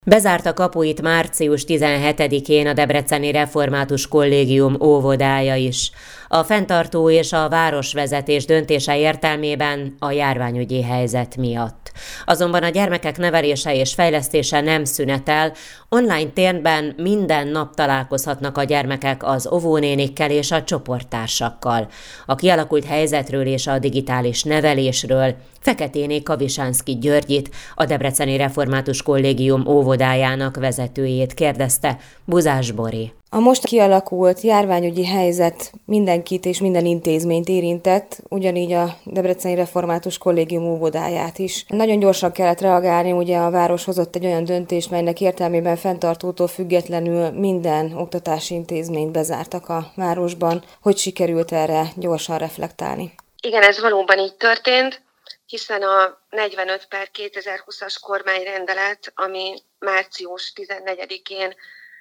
Bezárta kapuit március 17-én a Debreceni Református Kollégium óvodája is. A fenntartó és a városvezetés döntése értelmében a járványügyi helyzet miatt. Azonban a gyermekek nevelése és fejlesztése nem szünetel, online térben minden nap találkozhatnak a gyermekek az óvónénikkel és a csoporttársakkal. A kialakult helyzetről és a digitális nevelésről Feketéné Kavisánszky Györgyit, a Debreceni Református Kollégium óvodájának vezetőjét kérdezte Buzás Bori. A most kialakult járványügyi helyzet mindenkit és minden intézményt érintett, ugyanígy a Debreceni Református Kollégium óvodáját is. Nagyon gyorsan kellett reagálni, ugye a város hozott egy olyan döntést, melynek értelmében fenntartótól függetlenül minden oktatási intézményt bezártak a városban. Hogy sikerült erre gyorsan reflektálni? Igen, ez valóban így történt, hiszen a 45/2020-as kormányrendelet, ami március 14-én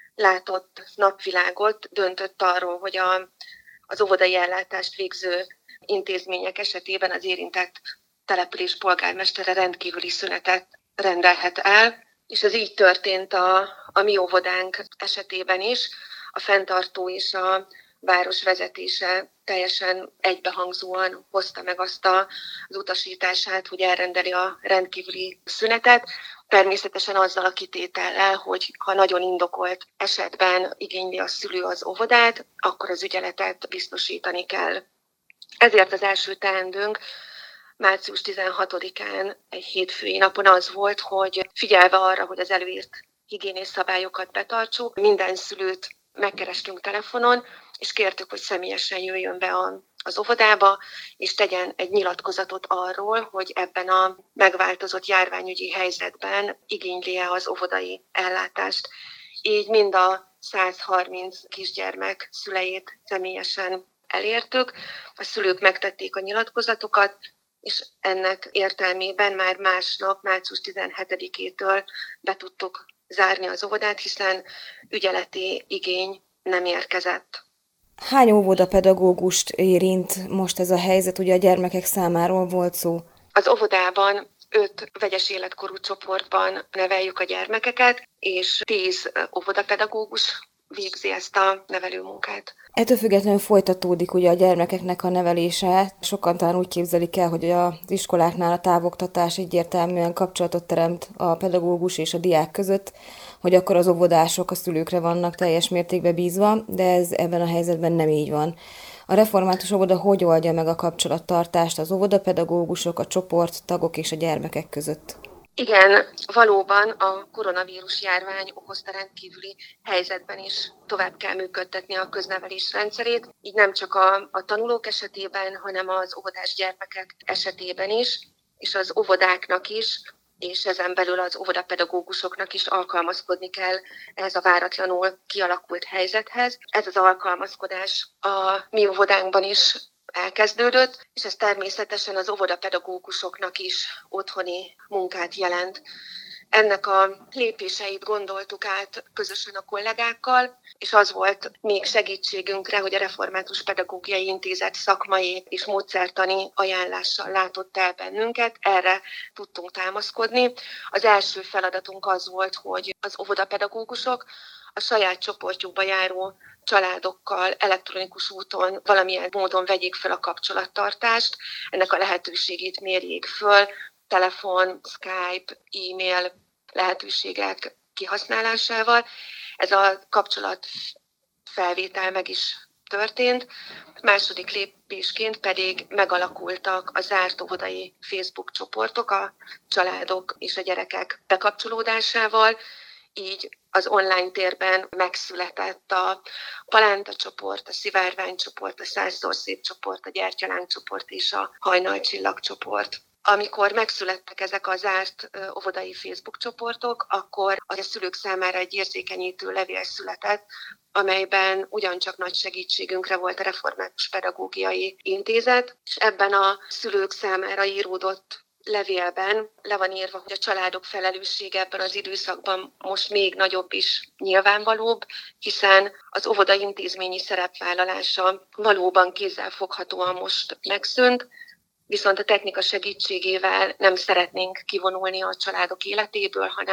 látott napvilágot, döntött arról, hogy az óvodai ellátást végző intézmények esetében az érintett település polgármestere rendkívüli szünetet rendelhet el, és ez így történt a mi óvodánk esetében is. A fenntartó és a város vezetése teljesen egybehangzóan hozta meg azt az utasítását, hogy elrendeli a rendkívüli szünetet. Természetesen azzal a kitétellel, hogy ha nagyon indokolt esetben igényli a szülő az óvodát, akkor az ügyeletet biztosítani kell. Ezért az első teendőnk március 16-án egy hétfői napon az volt, hogy figyelve arra, hogy az előírt higiéniás szabályokat betartsuk, minden szülőt megkerestünk telefonon, és kértük, hogy személyesen jöjjön be az óvodába, és tegyen egy nyilatkozatot arról, hogy ebben a megváltozott járványügyi helyzetben igényli-e az óvodai ellátást. Így mind a 130 kisgyermek szüleit személyesen elértük, a szülők megtették a nyilatkozatokat, és ennek értelmében már másnap, március 17-től be tudtuk zárni az óvodát, hiszen ügyeleti igény nem érkezett. Hány óvodapedagógust érint most ez a helyzet? Ugye a gyermekek számáról volt szó. Az óvodában 5 vegyes életkorú csoportban neveljük a gyermekeket, és 10 óvodapedagógus végzi ezt a nevelőmunkát. Ettől függetlenül folytatódik ugye a gyermekeknek a nevelése. Sokan talán úgy képzelik el, hogy az iskoláknál a távoktatás egyértelműen kapcsolatot teremt a pedagógus és a diák között, hogy akkor az óvodások a szülőkre vannak teljes mértékben bízva, de ez ebben a helyzetben nem így van. A református óvoda hogy oldja meg a kapcsolattartást az óvodapedagógusok, a csoporttagok és a gyermekek között? Igen, valóban a koronavírus járvány okozta rendkívüli helyzetben is tovább kell működtetni a köznevelés rendszerét, így nem csak a tanulók esetében, hanem az óvodás gyermekek esetében is, és az óvodáknak is, és ezen belül az óvodapedagógusoknak is alkalmazkodni kell ehhez a váratlanul kialakult helyzethez. Ez az alkalmazkodás a mi óvodánkban is elkezdődött, és ez természetesen az óvodapedagógusoknak is otthoni munkát jelent. Ennek a lépéseit gondoltuk át közösen a kollégákkal, és az volt még segítségünkre, hogy a Református Pedagógiai Intézet szakmai és módszertani ajánlással látott el bennünket, erre tudtunk támaszkodni. Az első feladatunk az volt, hogy az óvodapedagógusok a saját csoportjukba járó családokkal elektronikus úton valamilyen módon vegyék fel a kapcsolattartást, ennek a lehetőségét mérjék föl, telefon, Skype, e-mail lehetőségek kihasználásával. Ez a kapcsolatfelvétel meg is történt. Második lépésként pedig megalakultak a zárt óvodai Facebook csoportok a családok és a gyerekek bekapcsolódásával, így az online térben megszületett a Palánta csoport, a Szivárvány csoport, a Szászorszép csoport, a Gyertyaláng csoport és a Hajnalcsillag csoport. Amikor megszülettek ezek a zárt óvodai Facebook csoportok, akkor a szülők számára egy érzékenyítő levél született, amelyben ugyancsak nagy segítségünkre volt a Református Pedagógiai Intézet, és ebben a szülők számára íródott levélben le van írva, hogy a családok felelőssége ebben az időszakban most még nagyobb is nyilvánvalóbb, hiszen az óvoda intézményi szerepvállalása valóban kézzelfoghatóan most megszűnt, viszont a technika segítségével nem szeretnénk kivonulni a családok életéből, hanem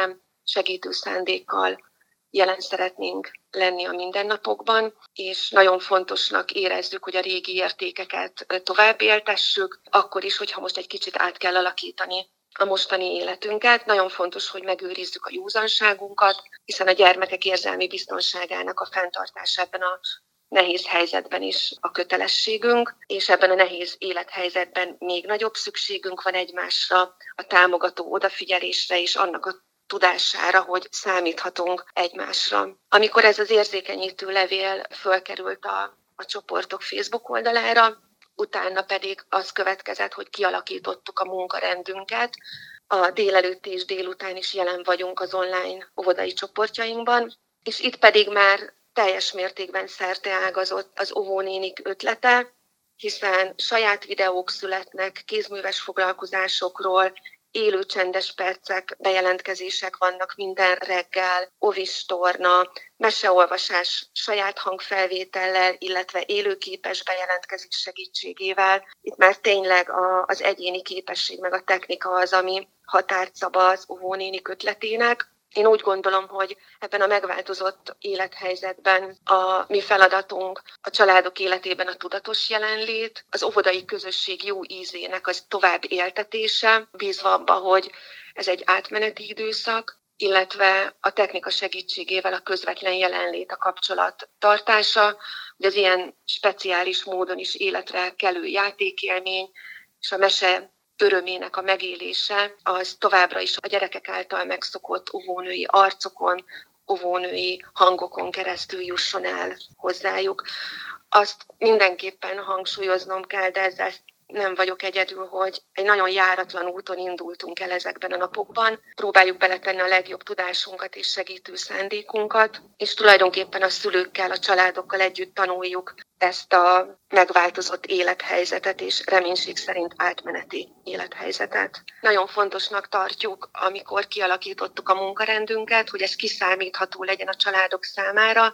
segítő szándékkal jelen szeretnénk lenni a mindennapokban, és nagyon fontosnak érezzük, hogy a régi értékeket tovább éltessük, akkor is, hogyha most egy kicsit át kell alakítani a mostani életünket. Nagyon fontos, hogy megőrizzük a józanságunkat, hiszen a gyermekek érzelmi biztonságának a fenntartása ebben a nehéz helyzetben is a kötelességünk, és ebben a nehéz élethelyzetben még nagyobb szükségünk van egymásra, a támogató odafigyelésre és annak a tudására, hogy számíthatunk egymásra. Amikor ez az érzékenyítő levél fölkerült a csoportok Facebook oldalára, utána pedig az következett, hogy kialakítottuk a munkarendünket. A délelőtt és délután is jelen vagyunk az online óvodai csoportjainkban, és itt pedig már teljes mértékben szerteágazott az óvónénik ötlete, hiszen saját videók születnek kézműves foglalkozásokról, élő csendes percek, bejelentkezések vannak minden reggel, ovistorna, meseolvasás saját hangfelvétellel, illetve élőképes bejelentkezés segítségével. Itt már tényleg az egyéni képesség meg a technika az, ami határt szab az óvónénik ötletének. Én úgy gondolom, hogy ebben a megváltozott élethelyzetben a mi feladatunk a családok életében a tudatos jelenlét, az óvodai közösség jó ízének az tovább éltetése, bízva abba, hogy ez egy átmeneti időszak, illetve a technika segítségével a közvetlen jelenlét, a kapcsolat tartása, hogy az ilyen speciális módon is életre kelő játékélmény és a mese örömének a megélése, az továbbra is a gyerekek által megszokott óvónői arcokon, óvónői hangokon keresztül jusson el hozzájuk. Azt mindenképpen hangsúlyoznom kell, de ezzel nem vagyok egyedül, hogy egy nagyon járatlan úton indultunk el ezekben a napokban. Próbáljuk beletenni a legjobb tudásunkat és segítő szándékunkat, és tulajdonképpen a szülőkkel, a családokkal együtt tanuljuk ezt a megváltozott élethelyzetet, és reménység szerint átmeneti élethelyzetet. Nagyon fontosnak tartjuk, amikor kialakítottuk a munkarendünket, hogy ez kiszámítható legyen a családok számára,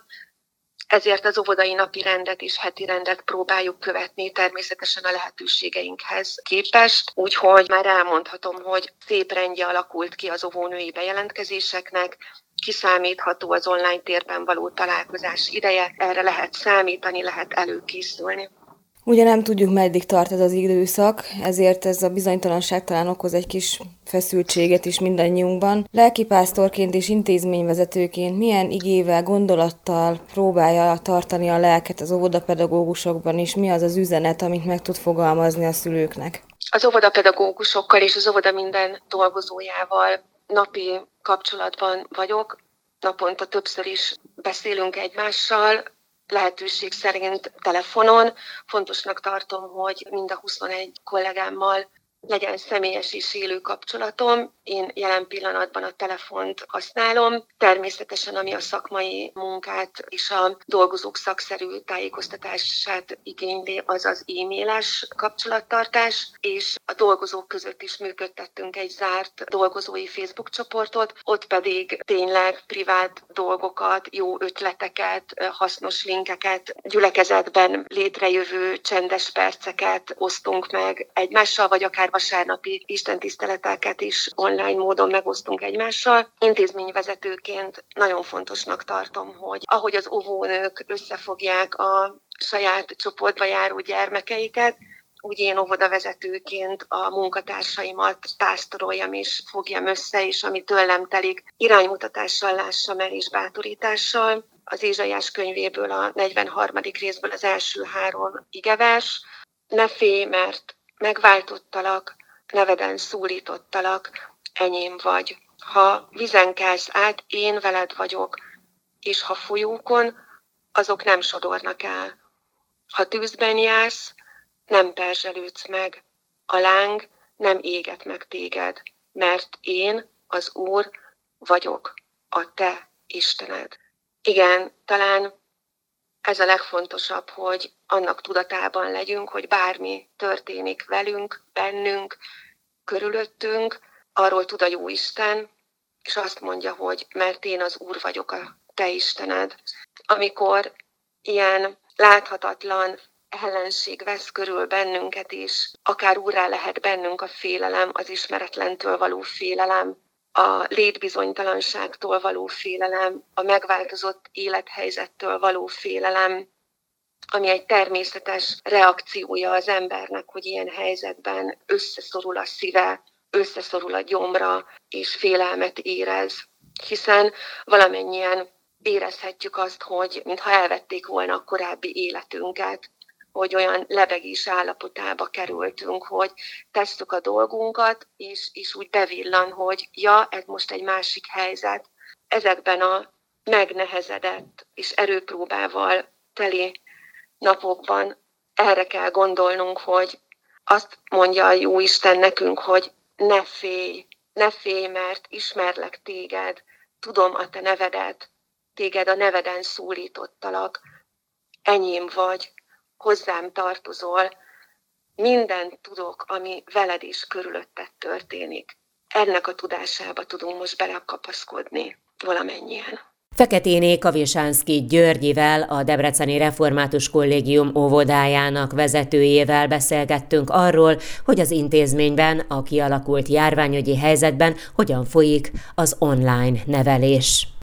ezért az óvodai napi rendet és heti rendet próbáljuk követni természetesen a lehetőségeinkhez képest. Úgyhogy már elmondhatom, hogy szép rendje alakult ki az óvónői bejelentkezéseknek, kiszámítható az online térben való találkozás ideje, erre lehet számítani, lehet előkészülni. Ugye nem tudjuk, meddig tart ez az időszak, ezért ez a bizonytalanság talán okoz egy kis feszültséget is mindannyiunkban. Lelkipásztorként és intézményvezetőként milyen igével, gondolattal próbálja tartani a lelket az óvodapedagógusokban, és mi az az üzenet, amit meg tud fogalmazni a szülőknek? Az óvodapedagógusokkal és az óvoda minden dolgozójával napi kapcsolatban vagyok. Naponta többször is beszélünk egymással, lehetőség szerint telefonon. Fontosnak tartom, hogy mind a 21 kollégámmal legyen személyes és élő kapcsolatom. Én jelen pillanatban a telefont használom. Természetesen, ami a szakmai munkát és a dolgozók szakszerű tájékoztatását igényli, az az e-mailes kapcsolattartás, és a dolgozók között is működtettünk egy zárt dolgozói Facebook csoportot, ott pedig tényleg privát dolgokat, jó ötleteket, hasznos linkeket, gyülekezetben létrejövő csendes perceket osztunk meg egymással, vagy akár vasárnapi istentiszteleteket is online módon megosztunk egymással. Intézményvezetőként nagyon fontosnak tartom, hogy ahogy az óvónők összefogják a saját csoportba járó gyermekeiket, úgy én óvodavezetőként a munkatársaimat pásztoroljam és fogjam össze, és ami tőlem telik, iránymutatással lássam el és bátorítással. Az Ézsaiás könyvéből, a 43. részből az első 3 igevers. Ne félj, mert megváltottalak, neveden szólítottalak, enyém vagy. Ha vizen kelsz át, én veled vagyok, és ha folyókon, azok nem sodornak el. Ha tűzben jársz, nem perzselődsz meg, a láng nem éget meg téged, mert én, az Úr vagyok, a te Istened. Igen, talán ez a legfontosabb, hogy annak tudatában legyünk, hogy bármi történik velünk, bennünk, körülöttünk, arról tud a Jóisten, és azt mondja, hogy mert én az Úr vagyok, a te Istened. Amikor ilyen láthatatlan ellenség vesz körül bennünket is, akár úrrá lehet bennünk a félelem, az ismeretlentől való félelem, a létbizonytalanságtól való félelem, a megváltozott élethelyzettől való félelem, ami egy természetes reakciója az embernek, hogy ilyen helyzetben összeszorul a szíve, összeszorul a gyomra, és félelmet érez. Hiszen valamennyien érezhetjük azt, hogy mintha elvették volna a korábbi életünket, hogy olyan lebegés állapotába kerültünk, hogy tesszük a dolgunkat, és úgy bevillan, hogy ja, ez most egy másik helyzet. Ezekben a megnehezedett és erőpróbával teli napokban erre kell gondolnunk, hogy azt mondja a Jóisten nekünk, hogy ne félj, mert ismerlek téged, tudom a te nevedet, téged a neveden szólítottalak, enyém vagy, hozzám tartozol, mindent tudok, ami veled is körülötted történik. Ennek a tudásába tudunk most belekapaszkodni valamennyien. Feketéné Kavinsánszky Györgyivel, a Debreceni Református Kollégium óvodájának vezetőjével beszélgettünk arról, hogy az intézményben a kialakult járványügyi helyzetben hogyan folyik az online nevelés.